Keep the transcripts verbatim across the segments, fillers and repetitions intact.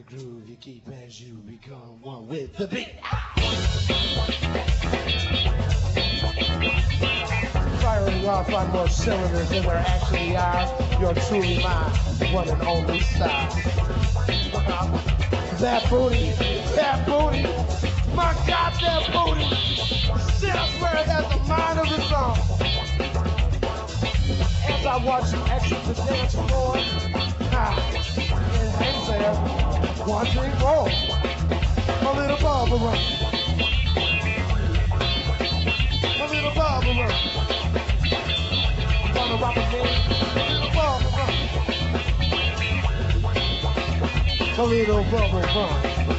groove, you keep as you become one with the beat. Firing off on more cylinders than there actually are. You're truly my one and only star. That booty, that booty, my goddamn booty. Shit, I swear it has a mind of its own. As I watch you exit the dance floor, ah, it hangs there, watching roll. A little bubble run. A little bubble run. Wanna rock with me? A little bubble run. A little bubble run.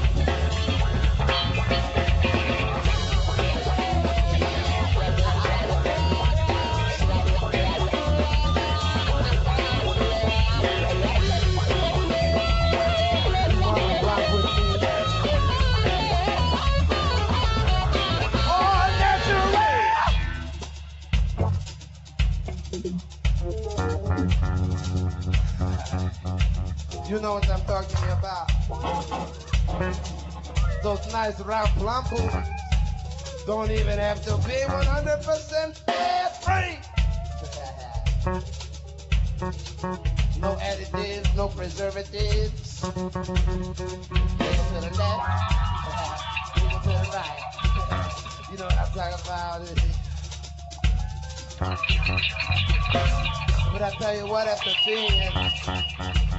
You know what I'm talking about. Those nice round plump booties don't even have to be one hundred percent free. No additives, no preservatives. Move to the left, move to the right. You know what I'm talking about. But I tell you what, after being